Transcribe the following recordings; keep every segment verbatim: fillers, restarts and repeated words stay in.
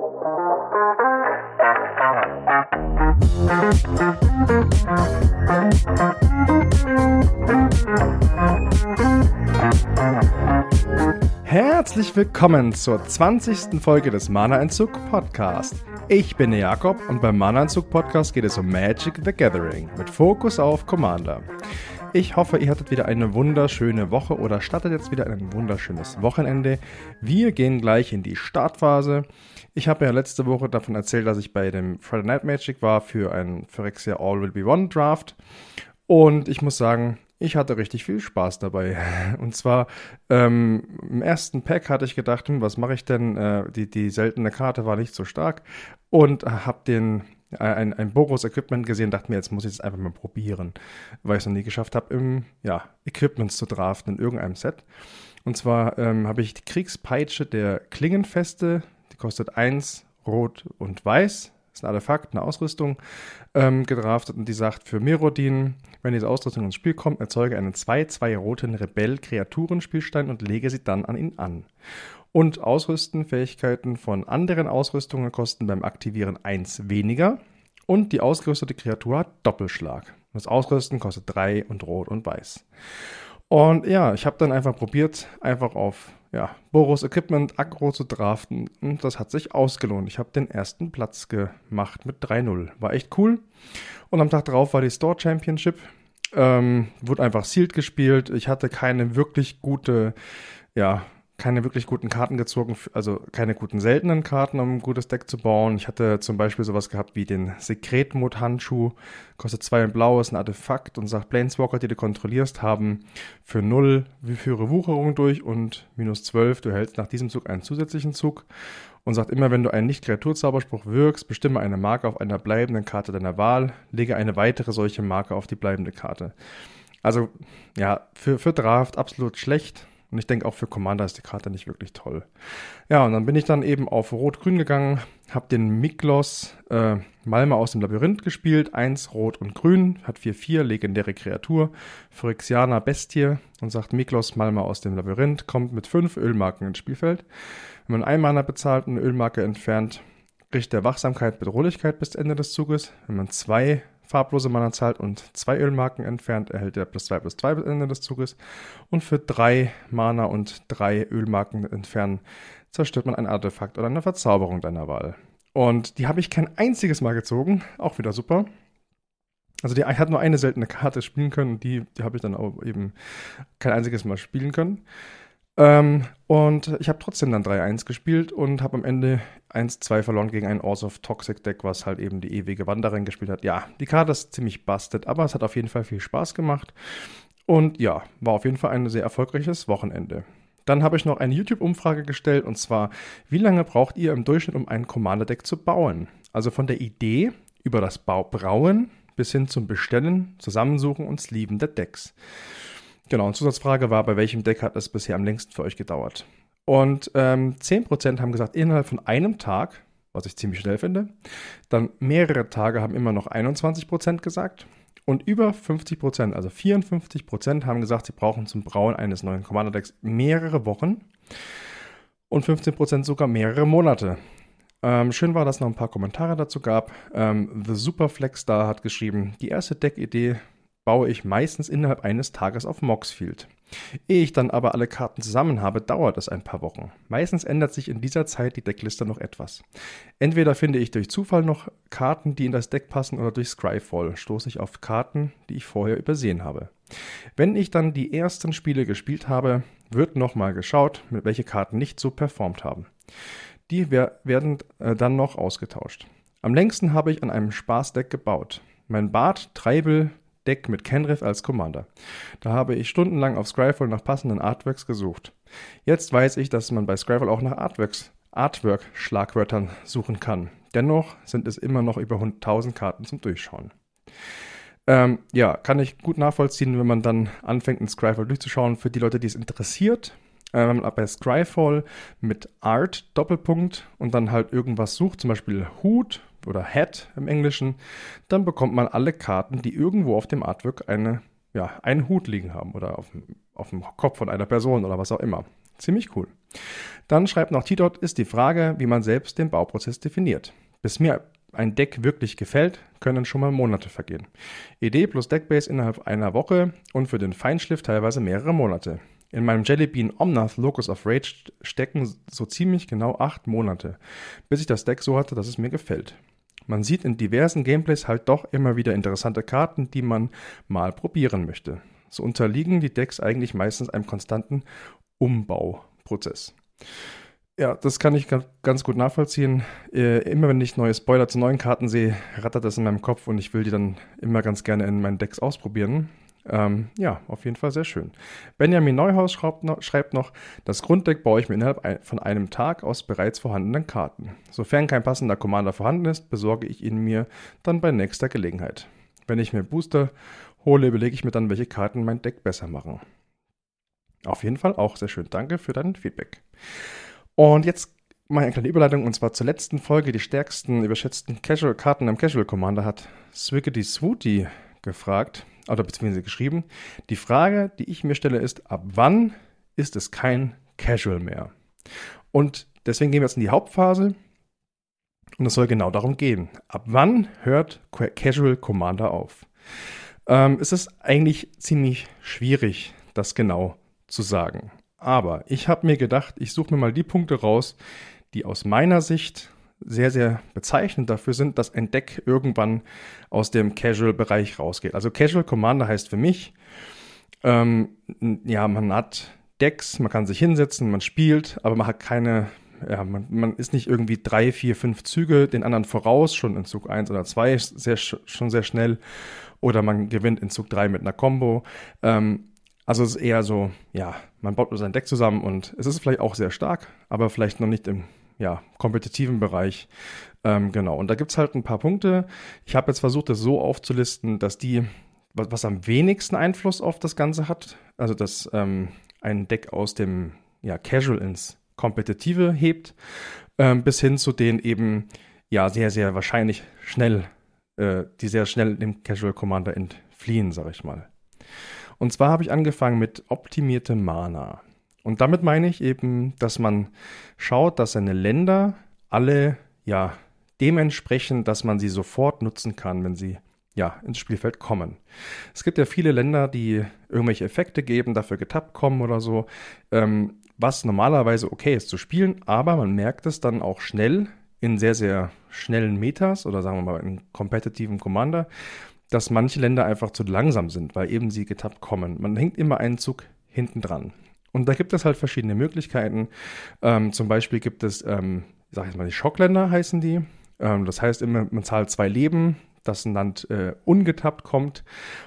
Herzlich willkommen zur zwanzigsten Folge des Mana-Entzug Podcast. Ich bin der Jakob und beim Mana-Entzug Podcast geht es um Magic the Gathering mit Fokus auf Commander. Ich hoffe, ihr hattet wieder eine wunderschöne Woche oder startet jetzt wieder ein wunderschönes Wochenende. Wir gehen gleich in die Startphase. Ich habe ja letzte Woche davon erzählt, dass ich bei dem Friday Night Magic war für ein Phyrexia All Will Be One Draft. Und ich muss sagen, ich hatte richtig viel Spaß dabei. Und zwar ähm, im ersten Pack hatte ich gedacht, hm, was mache ich denn? Äh, die, die seltene Karte war nicht so stark. Und habe den äh, ein, ein Boros-Equipment gesehen, dachte mir, jetzt muss ich es einfach mal probieren. Weil ich es noch nie geschafft habe, im ja, Equipments zu draften in irgendeinem Set. Und zwar ähm, habe ich die Kriegspeitsche der Klingenfeste. Die kostet eins, rot und weiß. Das ist ein Artefakt, eine Ausrüstung, ähm, gedraftet und die sagt für Mirrodin, wenn diese Ausrüstung ins Spiel kommt, erzeuge einen zwei zwei roten Rebell-Kreaturenspielstein und lege sie dann an ihn an. Und Ausrüsten, Fähigkeiten von anderen Ausrüstungen kosten beim Aktivieren eins weniger und die ausgerüstete Kreatur hat Doppelschlag. Das Ausrüsten kostet drei und rot und weiß. Und ja, ich habe dann einfach probiert, einfach auf ja, Boros Equipment Aggro zu draften und das hat sich ausgelohnt. Ich habe den ersten Platz gemacht mit drei null. War echt cool. Und am Tag darauf war die Store Championship. Ähm, wurde einfach Sealed gespielt. Ich hatte keine wirklich gute, ja, keine wirklich guten Karten gezogen, also keine guten seltenen Karten, um ein gutes Deck zu bauen. Ich hatte zum Beispiel sowas gehabt wie den Sekretmod-Handschuh, kostet zwei in Blau, ist ein Artefakt und sagt, Planeswalker, die du kontrollierst, haben für null führe Wucherung durch und minus zwölf, du hältst nach diesem Zug einen zusätzlichen Zug und sagt immer, wenn du einen Nicht-Kreatur-Zauberspruch wirkst, bestimme eine Marke auf einer bleibenden Karte deiner Wahl, lege eine weitere solche Marke auf die bleibende Karte. Also, ja, für, für Draft absolut schlecht. Und ich denke auch für Commander ist die Karte nicht wirklich toll. Ja, und dann bin ich dann eben auf Rot-Grün gegangen, habe den Miklos äh, Malma aus dem Labyrinth gespielt, eins Rot und Grün, hat vier vier, legendäre Kreatur, Phyrexianer Bestie und sagt Miklos Malma aus dem Labyrinth, kommt mit fünf Ölmarken ins Spielfeld. Wenn man ein Mana bezahlt und eine Ölmarke entfernt, kriegt der Wachsamkeit Bedrohlichkeit bis Ende des Zuges. Wenn man zwei farblose Mana zahlt und zwei Ölmarken entfernt, erhält er plus zwei plus zwei bis Ende des Zuges. Und für drei Mana und drei Ölmarken entfernen, zerstört man ein Artefakt oder eine Verzauberung deiner Wahl. Und die habe ich kein einziges Mal gezogen, auch wieder super. Also die hat nur eine seltene Karte spielen können und die, die habe ich dann auch eben kein einziges Mal spielen können. Ähm, und ich habe trotzdem dann drei eins gespielt und habe am Ende eins zwei verloren gegen ein Oath of Toxic Deck, was halt eben die ewige Wanderin gespielt hat. Ja, die Karte ist ziemlich busted, aber es hat auf jeden Fall viel Spaß gemacht. Und ja, war auf jeden Fall ein sehr erfolgreiches Wochenende. Dann habe ich noch eine YouTube-Umfrage gestellt und zwar, wie lange braucht ihr im Durchschnitt, um ein Commander-Deck zu bauen? Also von der Idee über das Bau- Brauen bis hin zum Bestellen, Zusammensuchen und Sleeven der Decks. Genau, und Zusatzfrage war, bei welchem Deck hat es bisher am längsten für euch gedauert? Und ähm, zehn Prozent haben gesagt, innerhalb von einem Tag, was ich ziemlich schnell finde. Dann mehrere Tage haben immer noch einundzwanzig Prozent gesagt. Und über fünfzig Prozent, also vierundfünfzig Prozent haben gesagt, sie brauchen zum Brauen eines neuen Commander-Decks mehrere Wochen. Und fünfzehn Prozent sogar mehrere Monate. Ähm, schön war, dass es noch ein paar Kommentare dazu gab. Ähm, The Superflex Star hat geschrieben, die erste Deckidee baue ich meistens innerhalb eines Tages auf Moxfield. Ehe ich dann aber alle Karten zusammen habe, dauert es ein paar Wochen. Meistens ändert sich in dieser Zeit die Deckliste noch etwas. Entweder finde ich durch Zufall noch Karten, die in das Deck passen, oder durch Scryfall stoße ich auf Karten, die ich vorher übersehen habe. Wenn ich dann die ersten Spiele gespielt habe, wird nochmal geschaut, mit welche Karten nicht so performt haben. Die werden äh, dann noch ausgetauscht. Am längsten habe ich an einem Spaßdeck gebaut. Mein Bart Treibel Deck mit Kenrith als Commander. Da habe ich stundenlang auf Scryfall nach passenden Artworks gesucht. Jetzt weiß ich, dass man bei Scryfall auch nach Artworks, Artwork-Schlagwörtern suchen kann. Dennoch sind es immer noch über tausend Karten zum Durchschauen. Ähm, ja, kann ich gut nachvollziehen, wenn man dann anfängt, in Scryfall durchzuschauen. Für die Leute, die es interessiert, äh, wenn man bei Scryfall mit Art Doppelpunkt und dann halt irgendwas sucht, zum Beispiel Hut oder Hat im Englischen, dann bekommt man alle Karten, die irgendwo auf dem Artwork eine, ja, einen Hut liegen haben oder auf, auf dem Kopf von einer Person oder was auch immer. Ziemlich cool. Dann schreibt noch T-Dot, ist die Frage, wie man selbst den Bauprozess definiert. Bis mir ein Deck wirklich gefällt, können schon mal Monate vergehen. Idee plus Deckbase innerhalb einer Woche und für den Feinschliff teilweise mehrere Monate. In meinem Jellybean Omnath Locus of Rage stecken so ziemlich genau acht Monate, bis ich das Deck so hatte, dass es mir gefällt. Man sieht in diversen Gameplays halt doch immer wieder interessante Karten, die man mal probieren möchte. So unterliegen die Decks eigentlich meistens einem konstanten Umbauprozess. Ja, das kann ich ganz gut nachvollziehen. Äh, immer wenn ich neue Spoiler zu neuen Karten sehe, rattert das in meinem Kopf und ich will die dann immer ganz gerne in meinen Decks ausprobieren. Ähm, ja, auf jeden Fall sehr schön. Benjamin Neuhaus schreibt noch, schreibt noch, das Grunddeck baue ich mir innerhalb ein, von einem Tag aus bereits vorhandenen Karten. Sofern kein passender Commander vorhanden ist, besorge ich ihn mir dann bei nächster Gelegenheit. Wenn ich mir Booster hole, überlege ich mir dann, welche Karten mein Deck besser machen. Auf jeden Fall auch sehr schön. Danke für dein Feedback. Und jetzt mal eine kleine Überleitung, und zwar zur letzten Folge. Die stärksten überschätzten Casual-Karten im Casual Commander hat Swiggity Swooty gefragt, oder beziehungsweise geschrieben. Die Frage, die ich mir stelle, ist, ab wann ist es kein Casual mehr? Und deswegen gehen wir jetzt in die Hauptphase und es soll genau darum gehen. Ab wann hört Casual Commander auf? Ähm, es ist eigentlich ziemlich schwierig, das genau zu sagen. Aber ich habe mir gedacht, ich suche mir mal die Punkte raus, die aus meiner Sicht sehr, sehr bezeichnend dafür sind, dass ein Deck irgendwann aus dem Casual-Bereich rausgeht. Also Casual Commander heißt für mich, ähm, ja, man hat Decks, man kann sich hinsetzen, man spielt, aber man hat keine, ja, man, man ist nicht irgendwie drei, vier, fünf Züge den anderen voraus, schon in Zug eins oder zwei sehr, schon sehr schnell, oder man gewinnt in Zug drei mit einer Combo. Ähm, also es ist eher so, ja, man baut nur sein Deck zusammen und es ist vielleicht auch sehr stark, aber vielleicht noch nicht im ja, kompetitiven Bereich. Ähm, genau, und da gibt es halt ein paar Punkte. Ich habe jetzt versucht, das so aufzulisten, dass die, was, was am wenigsten Einfluss auf das Ganze hat, also dass ähm, ein Deck aus dem ja, Casual ins Kompetitive hebt, ähm, bis hin zu den eben ja sehr, sehr wahrscheinlich schnell, äh, die sehr schnell dem Casual Commander entfliehen, sag ich mal. Und zwar habe ich angefangen mit optimierte Mana. Und damit meine ich eben, dass man schaut, dass seine Länder alle ja dementsprechend, dass man sie sofort nutzen kann, wenn sie ja ins Spielfeld kommen. Es gibt ja viele Länder, die irgendwelche Effekte geben, dafür getappt kommen oder so, ähm, was normalerweise okay ist zu spielen, aber man merkt es dann auch schnell in sehr, sehr schnellen Metas oder sagen wir mal in kompetitiven Commander, dass manche Länder einfach zu langsam sind, weil eben sie getappt kommen. Man hängt immer einen Zug hinten dran. Und da gibt es halt verschiedene Möglichkeiten. Ähm, zum Beispiel gibt es, ähm, sag ich mal, die Schockländer heißen die. Ähm, das heißt immer, man zahlt zwei Leben, dass ein Land äh, ungetappt kommt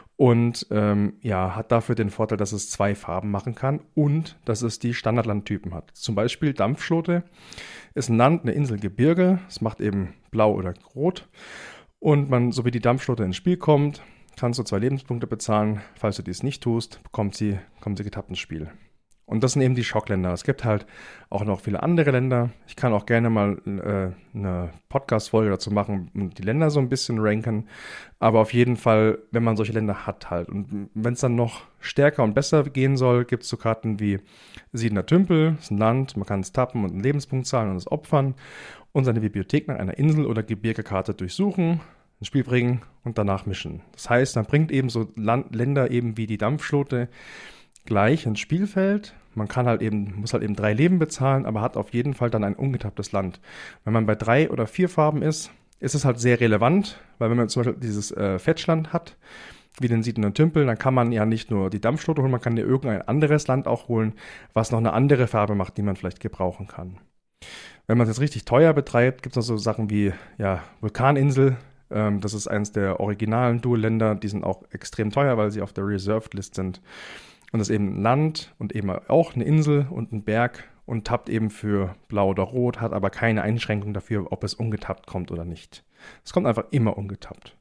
und ähm, ja, hat dafür den Vorteil, dass es zwei Farben machen kann und dass es die Standardlandtypen hat. Zum Beispiel Dampfschlote ist ein Land, eine Insel, Gebirge. Es macht eben blau oder rot. Und man, so wie die Dampfschlote ins Spiel kommt, kannst du zwei Lebenspunkte bezahlen. Falls du dies nicht tust, bekommt sie, kommt sie getappt ins Spiel. Und das sind eben die Schockländer. Es gibt halt auch noch viele andere Länder. Ich kann auch gerne mal äh, eine Podcast-Folge dazu machen und die Länder so ein bisschen ranken. Aber auf jeden Fall, wenn man solche Länder hat halt. Und wenn es dann noch stärker und besser gehen soll, gibt es so Karten wie Siedener Tümpel, das ist ein Land, man kann es tappen und einen Lebenspunkt zahlen und es opfern und seine Bibliothek nach einer Insel- oder Gebirgekarte durchsuchen, ins Spiel bringen und danach mischen. Das heißt, man bringt eben so Land, Länder eben wie die Dampfschlote gleich ins Spielfeld. Man kann halt eben, muss halt eben drei Leben bezahlen, aber hat auf jeden Fall dann ein ungetapptes Land. Wenn man bei drei oder vier Farben ist, ist es halt sehr relevant, weil wenn man zum Beispiel dieses äh, Fetchland hat, wie den Siedenden Tümpel, dann kann man ja nicht nur die Dampfschlote holen, man kann ja irgendein anderes Land auch holen, was noch eine andere Farbe macht, die man vielleicht gebrauchen kann. Wenn man es jetzt richtig teuer betreibt, gibt es noch so Sachen wie ja, Vulkaninsel. Ähm, das ist eines der originalen Dual-Länder, die sind auch extrem teuer, weil sie auf der Reserved List sind. Und das ist eben ein Land und eben auch eine Insel und ein Berg und tappt eben für blau oder rot, hat aber keine Einschränkung dafür, ob es ungetappt kommt oder nicht. Es kommt einfach immer ungetappt.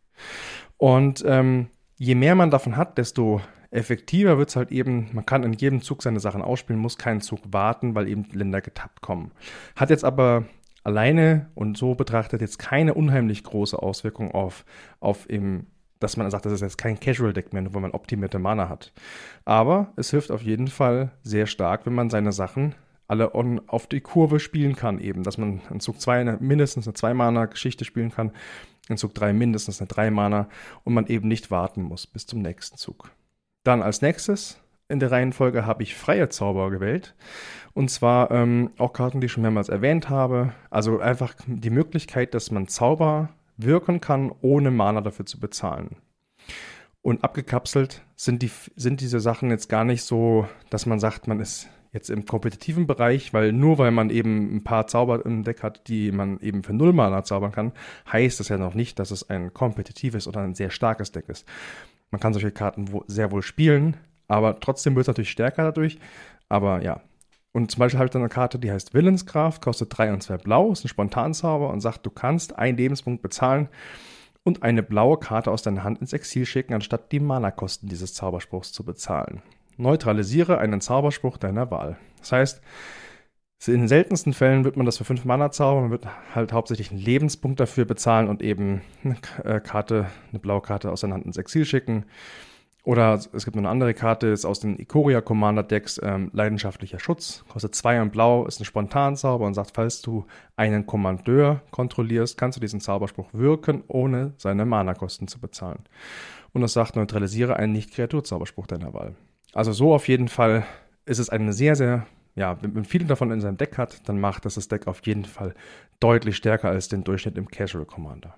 Und ähm, je mehr man davon hat, desto effektiver wird es halt eben, man kann in jedem Zug seine Sachen ausspielen, muss keinen Zug warten, weil eben Länder getappt kommen. Hat jetzt aber alleine und so betrachtet jetzt keine unheimlich große Auswirkung auf, auf eben dass man sagt, das ist jetzt kein Casual-Deck mehr, nur weil man optimierte Mana hat. Aber es hilft auf jeden Fall sehr stark, wenn man seine Sachen alle on, auf die Kurve spielen kann eben, dass man in Zug zwei eine, mindestens eine zwei Mana Geschichte spielen kann, in Zug drei mindestens eine drei Mana und man eben nicht warten muss bis zum nächsten Zug. Dann als nächstes in der Reihenfolge habe ich freie Zauber gewählt. Und zwar ähm, auch Karten, die ich schon mehrmals erwähnt habe. Also einfach die Möglichkeit, dass man Zauber wirken kann, ohne Mana dafür zu bezahlen. Und abgekapselt sind, die, sind diese Sachen jetzt gar nicht so, dass man sagt, man ist jetzt im kompetitiven Bereich, weil nur weil man eben ein paar Zauber im Deck hat, die man eben für null Mana zaubern kann, heißt das ja noch nicht, dass es ein kompetitives oder ein sehr starkes Deck ist. Man kann solche Karten wo, sehr wohl spielen, aber trotzdem wird es natürlich stärker dadurch. Aber ja. Und zum Beispiel habe ich dann eine Karte, die heißt Willenskraft, kostet drei und zwei blau, ist ein Spontanzauber und sagt, du kannst einen Lebenspunkt bezahlen und eine blaue Karte aus deiner Hand ins Exil schicken, anstatt die Mana-Kosten dieses Zauberspruchs zu bezahlen. Neutralisiere einen Zauberspruch deiner Wahl. Das heißt, in den seltensten Fällen wird man das für fünf Mana zaubern, man wird halt hauptsächlich einen Lebenspunkt dafür bezahlen und eben eine Karte, eine blaue Karte aus deiner Hand ins Exil schicken. Oder es gibt noch eine andere Karte, ist aus den Ikoria Commander Decks, ähm, leidenschaftlicher Schutz, kostet zwei und blau, ist ein Spontanzauber und sagt, falls du einen Kommandeur kontrollierst, kannst du diesen Zauberspruch wirken, ohne seine Mana-Kosten zu bezahlen. Und das sagt, neutralisiere einen Nicht-Kreatur-Zauberspruch deiner Wahl. Also so auf jeden Fall ist es eine sehr, sehr, ja, wenn man viele davon in seinem Deck hat, dann macht das das Deck auf jeden Fall deutlich stärker als den Durchschnitt im Casual Commander.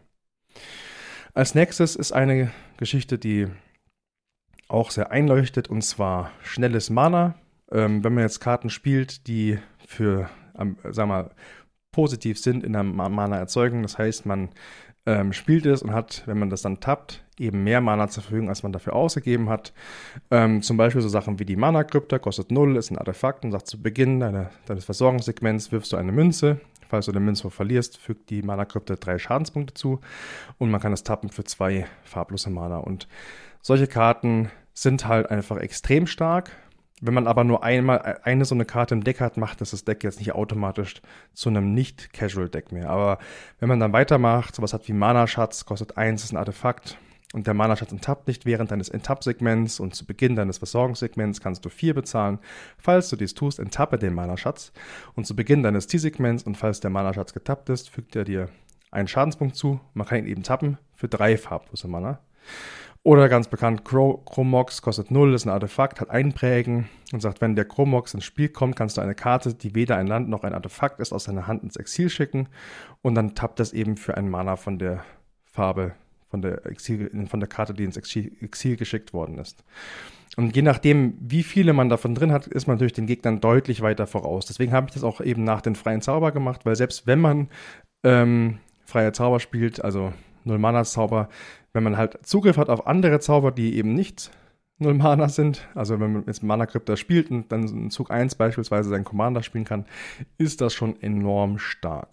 Als nächstes ist eine Geschichte, die auch sehr einleuchtet, und zwar schnelles Mana. Ähm, wenn man jetzt Karten spielt, die für, ähm, sagen wir mal, positiv sind in der Mana erzeugen, das heißt, man ähm, spielt es und hat, wenn man das dann tappt, eben mehr Mana zur Verfügung, als man dafür ausgegeben hat. Ähm, zum Beispiel so Sachen wie die Mana-Krypta, kostet null, ist ein Artefakt und sagt, zu Beginn deiner, deines Versorgungssegments wirfst du eine Münze. Falls du den Münze verlierst, fügt die Mana-Krypta drei Schadenspunkte zu und man kann das tappen für zwei farblose Mana. Und solche Karten sind halt einfach extrem stark. Wenn man aber nur einmal eine so eine Karte im Deck hat, macht das das Deck jetzt nicht automatisch zu einem Nicht-Casual-Deck mehr. Aber wenn man dann weitermacht, sowas hat wie Mana-Schatz, kostet eins, ist ein Artefakt und der Mana-Schatz enttappt nicht während deines Enttapp-Segments und zu Beginn deines Versorgungssegments kannst du vier bezahlen. Falls du dies tust, enttappe den Mana-Schatz und zu Beginn deines T-Segments und falls der Mana-Schatz getappt ist, fügt er dir einen Schadenspunkt zu. Man kann ihn eben tappen für drei farblose Mana. Oder ganz bekannt, Chromox kostet null, ist ein Artefakt, hat Einprägen und sagt, wenn der Chromox ins Spiel kommt, kannst du eine Karte, die weder ein Land noch ein Artefakt ist, aus deiner Hand ins Exil schicken und dann tappt das eben für ein Mana von der Farbe, von der, Exil, von der Karte, die ins Exil, Exil geschickt worden ist. Und je nachdem, wie viele man davon drin hat, ist man natürlich den Gegnern deutlich weiter voraus. Deswegen habe ich das auch eben nach den freien Zauber gemacht, weil selbst wenn man ähm, freie Zauber spielt, also Null-Mana-Zauber, wenn man halt Zugriff hat auf andere Zauber, die eben nicht Null-Mana sind, also wenn man jetzt Mana-Krypta spielt und dann in Zug eins beispielsweise seinen Commander spielen kann, ist das schon enorm stark.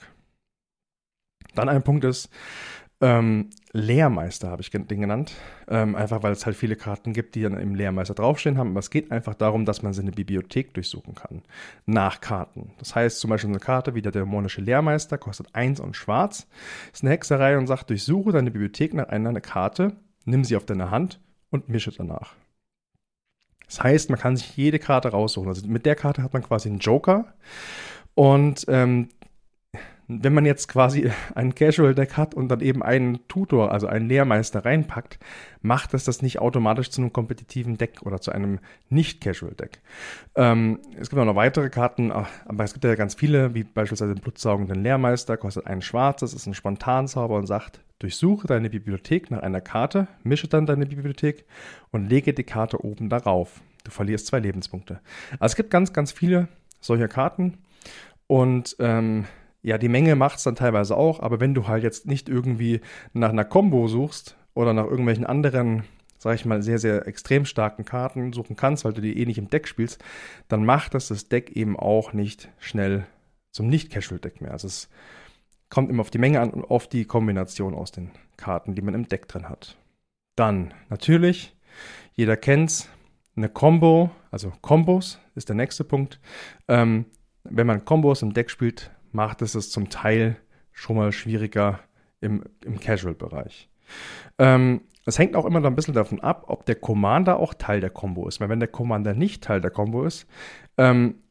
Dann ein Punkt ist, ähm, Lehrmeister habe ich den genannt, ähm, einfach weil es halt viele Karten gibt, die dann im Lehrmeister draufstehen haben, aber es geht einfach darum, dass man seine Bibliothek durchsuchen kann, nach Karten. Das heißt zum Beispiel eine Karte wie der dämonische Lehrmeister, kostet eins und schwarz, ist eine Hexerei und sagt, durchsuche deine Bibliothek nach einer Karte, nimm sie auf deine Hand und mische danach. Das heißt, man kann sich jede Karte raussuchen, also mit der Karte hat man quasi einen Joker und ähm, wenn man jetzt quasi ein Casual-Deck hat und dann eben einen Tutor, also einen Lehrmeister reinpackt, macht das das nicht automatisch zu einem kompetitiven Deck oder zu einem Nicht-Casual-Deck. Ähm, es gibt auch noch weitere Karten, aber es gibt ja ganz viele, wie beispielsweise den blutsaugenden Lehrmeister, kostet einen schwarzes, ist ein Spontanzauber und sagt, durchsuche deine Bibliothek nach einer Karte, mische dann deine Bibliothek und lege die Karte oben darauf. Du verlierst zwei Lebenspunkte. Also es gibt ganz, ganz viele solcher Karten und ähm, ja, die Menge macht es dann teilweise auch, aber wenn du halt jetzt nicht irgendwie nach einer Combo suchst oder nach irgendwelchen anderen, sag ich mal, sehr, sehr extrem starken Karten suchen kannst, weil du die eh nicht im Deck spielst, dann macht das das Deck eben auch nicht schnell zum Nicht-Casual-Deck mehr. Also es kommt immer auf die Menge an und auf die Kombination aus den Karten, die man im Deck drin hat. Dann natürlich, jeder kennt's, eine Combo, also Kombos ist der nächste Punkt. Ähm, wenn man Kombos im Deck spielt, macht es es zum Teil schon mal schwieriger im, im Casual-Bereich. Ähm, es hängt auch immer ein bisschen davon ab, ob der Commander auch Teil der Combo ist. Weil wenn der Commander nicht Teil der Combo ist ähm,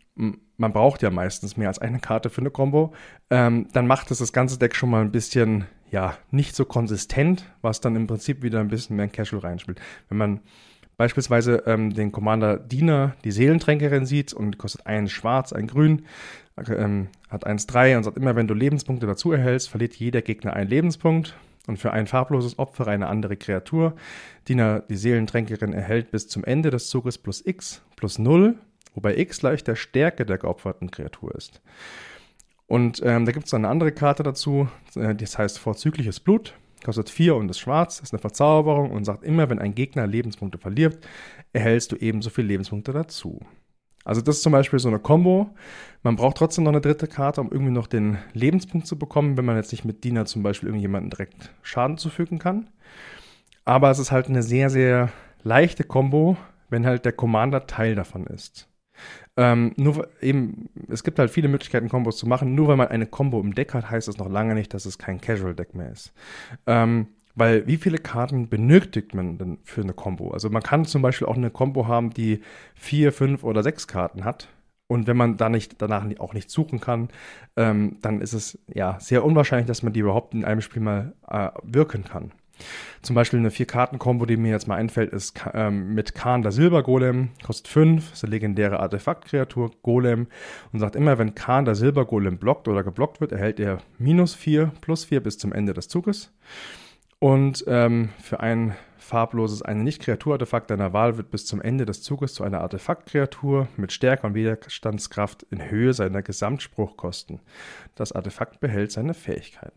man braucht ja meistens mehr als eine Karte für eine Combo, ähm, dann macht es das ganze Deck schon mal ein bisschen, ja, nicht so konsistent, was dann im Prinzip wieder ein bisschen mehr in Casual reinspielt. Wenn man beispielsweise ähm, den Commander Diener, die Seelentränkerin sieht und kostet ein Schwarz, ein Grün, ähm, hat eins drei und sagt immer, wenn du Lebenspunkte dazu erhältst, verliert jeder Gegner einen Lebenspunkt. Und für ein farbloses Opfer eine andere Kreatur. Diener, die Seelentränkerin, erhält bis zum Ende des Zuges plus X plus null, wobei X gleich der Stärke der geopferten Kreatur ist. Und ähm, da gibt es eine andere Karte dazu, äh, das heißt Vorzügliches Blut, kostet vier und ist schwarz, ist eine Verzauberung und sagt immer, wenn ein Gegner Lebenspunkte verliert, erhältst du ebenso viele Lebenspunkte dazu. Also das ist zum Beispiel so eine Combo. Man braucht trotzdem noch eine dritte Karte, um irgendwie noch den Lebenspunkt zu bekommen, wenn man jetzt nicht mit Diener zum Beispiel irgendjemanden direkt Schaden zufügen kann. Aber es ist halt eine sehr, sehr leichte Combo, wenn halt der Commander Teil davon ist. Ähm, nur eben, es gibt halt viele Möglichkeiten, Kombos zu machen. Nur weil man eine Combo im Deck hat, heißt das noch lange nicht, dass es kein Casual-Deck mehr ist. Ähm, Weil wie viele Karten benötigt man denn für eine Combo? Also man kann zum Beispiel auch eine Combo haben, die vier, fünf oder sechs Karten hat. Und wenn man da nicht, danach auch nicht suchen kann, ähm, dann ist es ja sehr unwahrscheinlich, dass man die überhaupt in einem Spiel mal äh, wirken kann. Zum Beispiel eine vier-Karten-Kombo, die mir jetzt mal einfällt, ist ähm, mit Khan der Silbergolem, kostet fünf, ist eine legendäre Artefakt-Kreatur, Golem, und sagt immer, wenn Khan der Silbergolem blockt oder geblockt wird, erhält er minus vier, plus vier bis zum Ende des Zuges. Und ähm, für ein farbloses, eine Nicht-Kreatur-Artefakt deiner Wahl wird bis zum Ende des Zuges zu einer Artefakt-Kreatur mit Stärke und Widerstandskraft in Höhe seiner Gesamtspruchkosten. Das Artefakt behält seine Fähigkeiten.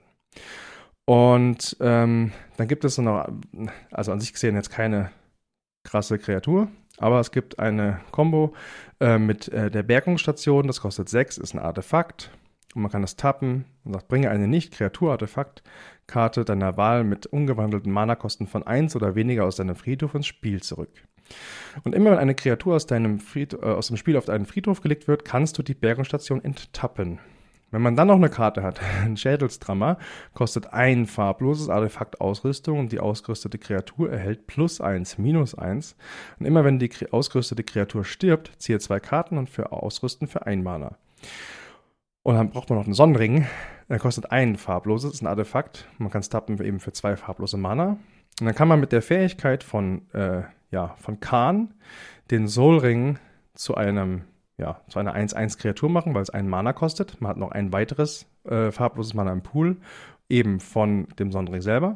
Und ähm, dann gibt es noch, also an sich gesehen jetzt keine krasse Kreatur, aber es gibt eine Combo äh, mit äh, der Bergungsstation, das kostet sechs, ist ein Artefakt. Und man kann das tappen und sagt, bringe eine Nicht-Kreatur-Artefakt-Karte deiner Wahl mit umgewandelten Mana-Kosten von eins oder weniger aus deinem Friedhof ins Spiel zurück. Und immer wenn eine Kreatur aus, deinem Fried- äh, aus dem Spiel auf deinen Friedhof gelegt wird, kannst du die Bergungsstation enttappen. Wenn man dann noch eine Karte hat, ein Schädelstrammer, kostet ein farbloses Artefakt Ausrüstung und die ausgerüstete Kreatur erhält plus eins, minus eins. Und immer wenn die ausgerüstete Kreatur stirbt, ziehe zwei Karten und für Ausrüsten für ein Mana. Und dann braucht man noch einen Sonnenring. Der kostet ein farbloses, ist ein Artefakt. Man kann es tappen eben für zwei farblose Mana. Und dann kann man mit der Fähigkeit von, äh, ja, von Khan den Soulring zu einem, ja, zu einer eins eins Kreatur machen, weil es einen Mana kostet. Man hat noch ein weiteres äh, farbloses Mana im Pool, eben von dem Sonnenring selber.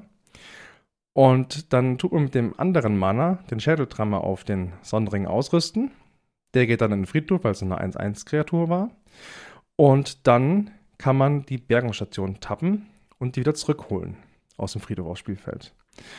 Und dann tut man mit dem anderen Mana den Schädeltrammer auf den Sonnenring ausrüsten. Der geht dann in den Friedhof, weil es eine eins eins Kreatur war. Und dann kann man die Bergungsstation tappen und die wieder zurückholen aus dem Friedhof aufs Spielfeld.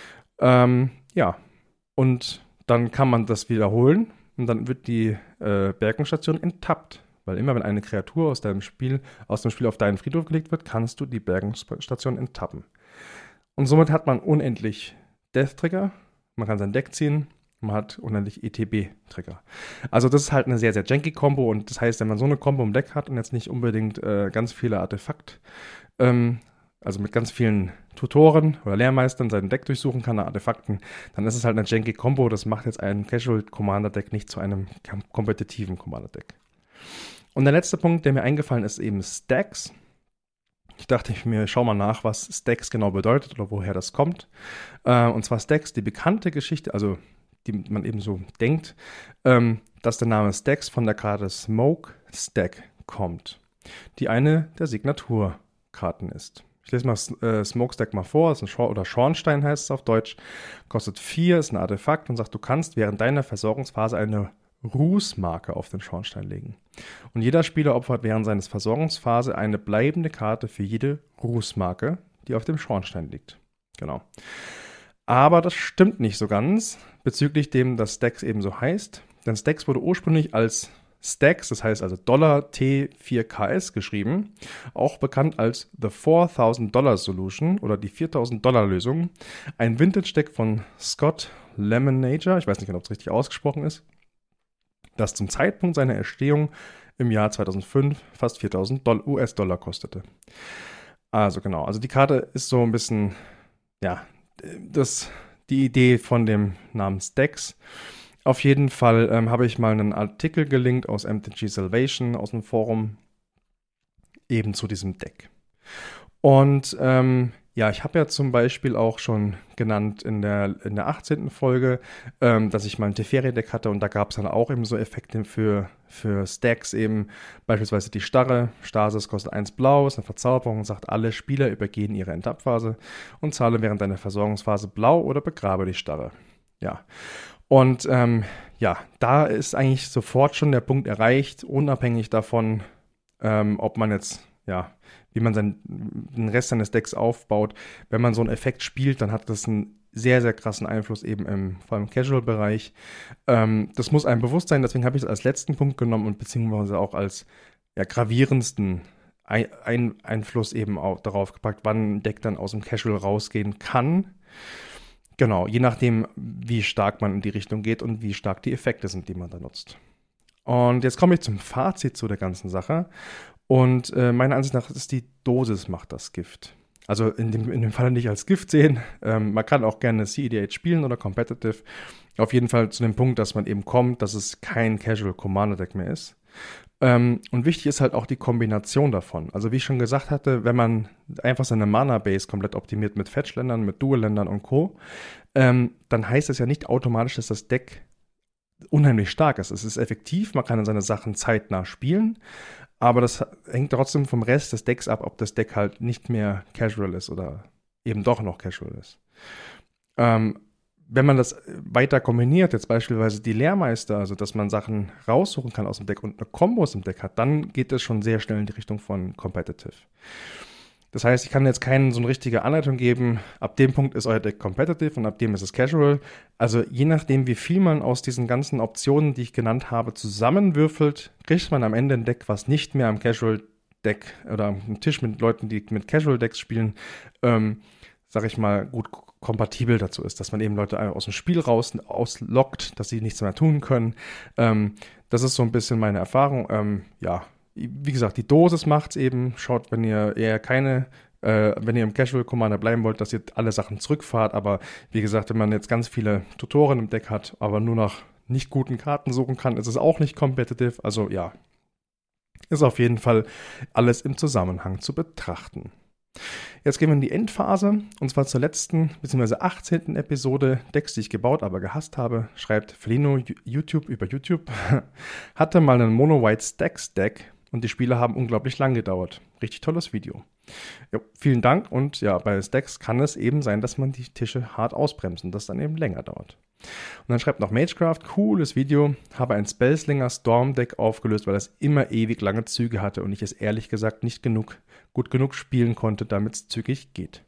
Ähm, ja, und dann kann man das wiederholen und dann wird die äh, Bergungsstation enttappt. Weil immer wenn eine Kreatur aus deinem Spiel, aus dem Spiel auf deinen Friedhof gelegt wird, kannst du die Bergungsstation enttappen. Und somit hat man unendlich Death-Trigger, man kann sein Deck ziehen, man hat unendlich E T B-Trigger. Also das ist halt eine sehr, sehr janky Combo und das heißt, wenn man so eine Combo im Deck hat und jetzt nicht unbedingt äh, ganz viele Artefakt, ähm, also mit ganz vielen Tutoren oder Lehrmeistern sein Deck durchsuchen kann nach Artefakten, dann ist es halt eine janky Combo. Das macht jetzt ein Casual Commander Deck nicht zu einem kompetitiven Commander Deck. Und der letzte Punkt, der mir eingefallen ist, eben Stacks. Ich dachte ich mir, schau mal nach, was Stacks genau bedeutet oder woher das kommt. Äh, und zwar Stacks, die bekannte Geschichte, also die man eben so denkt, ähm, dass der Name Stacks von der Karte Smoke Stack kommt, die eine der Signaturkarten ist. Ich lese mal äh, Smoke Stack mal vor, ist ein Schor- oder Schornstein heißt es auf Deutsch, kostet vier, ist ein Artefakt und sagt, du kannst während deiner Versorgungsphase eine Rußmarke auf den Schornstein legen. Und jeder Spieler opfert während seines Versorgungsphase eine bleibende Karte für jede Rußmarke, die auf dem Schornstein liegt. Genau. Aber das stimmt nicht so ganz bezüglich dem, dass Stacks eben so heißt. Denn Stacks wurde ursprünglich als Stacks, das heißt also Dollar T vier K S geschrieben, auch bekannt als The viertausend Dollar Solution oder die viertausend Dollar Lösung. Ein Vintage-Deck von Scott Lemonager, ich weiß nicht genau, ob es richtig ausgesprochen ist, das zum Zeitpunkt seiner Entstehung im Jahr zweitausendfünf fast viertausend U S-Dollar kostete. Also genau, also die Karte ist so ein bisschen, ja, das, die Idee von dem Namen Stacks. Auf jeden Fall ähm, habe ich mal einen Artikel gelinkt aus M T G Salvation, aus dem Forum, eben zu diesem Deck. Und ähm, ja, ich habe ja zum Beispiel auch schon genannt in der, in der achtzehnten Folge, ähm, dass ich mal ein Teferi-Deck hatte und da gab es dann auch eben so Effekte für, für Stacks, eben beispielsweise die Starre. Stasis kostet eins blau, ist eine Verzauberung und sagt, alle Spieler übergehen ihre Endabphase und zahle während deiner Versorgungsphase blau oder begrabe die Starre. Ja, und ähm, ja, da ist eigentlich sofort schon der Punkt erreicht, unabhängig davon, ähm, ob man jetzt, ja, wie man seinen, den Rest seines Decks aufbaut. Wenn man so einen Effekt spielt, dann hat das einen sehr, sehr krassen Einfluss eben im, vor allem im Casual-Bereich. Ähm, das muss einem bewusst sein, deswegen habe ich es als letzten Punkt genommen und beziehungsweise auch als ja, gravierendsten ein, ein Einfluss eben auch darauf gepackt, wann ein Deck dann aus dem Casual rausgehen kann. Genau, je nachdem, wie stark man in die Richtung geht und wie stark die Effekte sind, die man da nutzt. Und jetzt komme ich zum Fazit zu der ganzen Sache. Und äh, meiner Ansicht nach ist die Dosis macht das Gift. Also in dem, in dem Fall nicht als Gift sehen. Ähm, man kann auch gerne C E D H spielen oder Competitive. Auf jeden Fall zu dem Punkt, dass man eben kommt, dass es kein Casual Commander Deck mehr ist. Ähm, und wichtig ist halt auch die Kombination davon. Also wie ich schon gesagt hatte, wenn man einfach seine Mana-Base komplett optimiert mit Fetch-Ländern, mit Dual-Ländern und Co., ähm, dann heißt es ja nicht automatisch, dass das Deck unheimlich stark ist. Es ist effektiv, man kann seine Sachen zeitnah spielen, aber das hängt trotzdem vom Rest des Decks ab, ob das Deck halt nicht mehr Casual ist oder eben doch noch Casual ist. Ähm, wenn man das weiter kombiniert, jetzt beispielsweise die Lehrmeister, also dass man Sachen raussuchen kann aus dem Deck und eine Kombo aus dem Deck hat, dann geht es schon sehr schnell in die Richtung von Competitive. Das heißt, ich kann jetzt keine so eine richtige Anleitung geben, ab dem Punkt ist euer Deck Competitive und ab dem ist es Casual. Also je nachdem, wie viel man aus diesen ganzen Optionen, die ich genannt habe, zusammenwürfelt, kriegt man am Ende ein Deck, was nicht mehr am Casual-Deck oder am Tisch mit Leuten, die mit Casual-Decks spielen, ähm, sag ich mal, gut kompatibel dazu ist, dass man eben Leute aus dem Spiel raus auslockt, dass sie nichts mehr tun können. Ähm, das ist so ein bisschen meine Erfahrung. Ähm, ja, wie gesagt, die Dosis macht's eben. Schaut, wenn ihr eher keine, äh, wenn ihr im Casual Commander bleiben wollt, dass ihr alle Sachen zurückfahrt. Aber wie gesagt, wenn man jetzt ganz viele Tutoren im Deck hat, aber nur nach nicht guten Karten suchen kann, ist es auch nicht competitive. Also ja, ist auf jeden Fall alles im Zusammenhang zu betrachten. Jetzt gehen wir in die Endphase, und zwar zur letzten, bzw. achtzehnten Episode Decks, die ich gebaut, aber gehasst habe, schreibt Felino YouTube über YouTube, hatte mal einen Mono-White Stacks Deck und die Spiele haben unglaublich lang gedauert. Richtig tolles Video. Jo, vielen Dank und ja, bei Stacks kann es eben sein, dass man die Tische hart ausbremst und das dann eben länger dauert. Und dann schreibt noch Magecraft, cooles Video, habe ein Spellslinger Storm Deck aufgelöst, weil es immer ewig lange Züge hatte und ich es ehrlich gesagt nicht genug, gut genug spielen konnte, damit es zügig geht.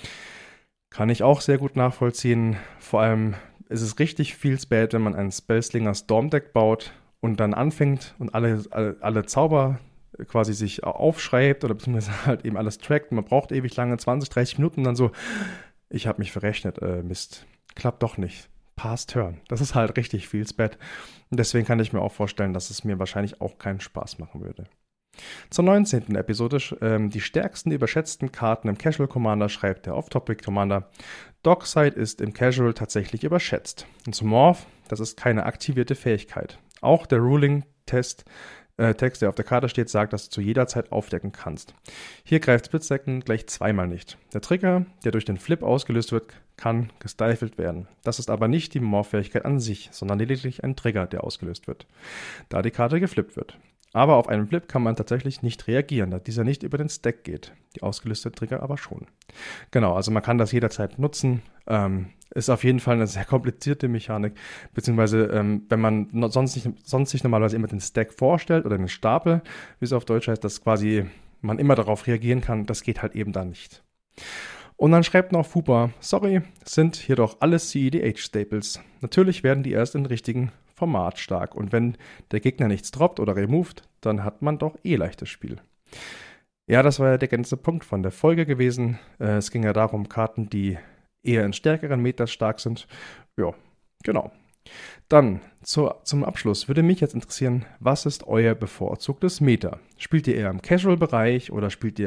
Kann ich auch sehr gut nachvollziehen. Vor allem ist es richtig viel spät, wenn man ein Spellslinger Storm Deck baut und dann anfängt und alle, alle, alle Zauber quasi sich aufschreibt oder beziehungsweise halt eben alles trackt. Man braucht ewig lange, zwanzig, dreißig Minuten und dann so, ich habe mich verrechnet, äh, Mist, klappt doch nicht. Pass Turn. Das ist halt richtig viel Spät. Und deswegen kann ich mir auch vorstellen, dass es mir wahrscheinlich auch keinen Spaß machen würde. Zur neunzehnten Episode, ähm, die stärksten überschätzten Karten im Casual Commander, schreibt der Off-Topic Commander. Dockside ist im Casual tatsächlich überschätzt. Und zum Morph, das ist keine aktivierte Fähigkeit. Auch der Ruling-Test Äh, Text, der auf der Karte steht, sagt, dass du zu jeder Zeit aufdecken kannst. Hier greift Split Second gleich zweimal nicht. Der Trigger, der durch den Flip ausgelöst wird, kann gestifelt werden. Das ist aber nicht die Morph-Fähigkeit an sich, sondern lediglich ein Trigger, der ausgelöst wird, da die Karte geflippt wird. Aber auf einen Flip kann man tatsächlich nicht reagieren, da dieser nicht über den Stack geht. Die ausgelöste Trigger aber schon. Genau, also man kann das jederzeit nutzen. Ähm, ist auf jeden Fall eine sehr komplizierte Mechanik, beziehungsweise ähm, wenn man no, sonst, nicht, sonst sich normalerweise immer den Stack vorstellt oder den Stapel, wie es auf Deutsch heißt, dass quasi man immer darauf reagieren kann, das geht halt eben da nicht. Und dann schreibt noch Fupa, sorry, sind hier doch alles C E D H-Staples. Natürlich werden die erst in richtigen Format stark und wenn der Gegner nichts droppt oder removed, dann hat man doch eh leichtes Spiel. Ja, das war ja der ganze Punkt von der Folge gewesen. Äh, es ging ja darum, Karten, die eher in stärkeren Meters stark sind. Ja, genau. Dann zur, zum Abschluss würde mich jetzt interessieren, was ist euer bevorzugtes Meta? Spielt ihr eher im Casual-Bereich oder spielt ihr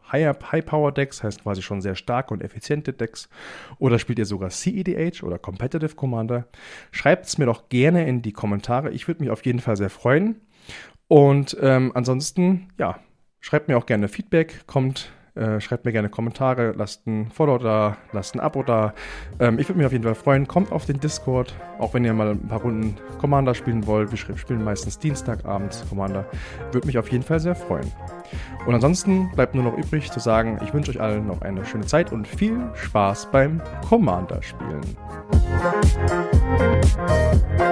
High-Power-Decks, heißt quasi schon sehr starke und effiziente Decks? Oder spielt ihr sogar C E D H oder Competitive Commander? Schreibt es mir doch gerne in die Kommentare. Ich würde mich auf jeden Fall sehr freuen. Und ähm, ansonsten, ja, schreibt mir auch gerne Feedback, kommt, äh, schreibt mir gerne Kommentare, lasst ein Follow da, lasst ein Abo da. Ähm, ich würde mich auf jeden Fall freuen. Kommt auf den Discord, auch wenn ihr mal ein paar Runden Commander spielen wollt. Wir spielen meistens Dienstagabends Commander. Würde mich auf jeden Fall sehr freuen. Und ansonsten bleibt nur noch übrig zu sagen, ich wünsche euch allen noch eine schöne Zeit und viel Spaß beim Commander spielen.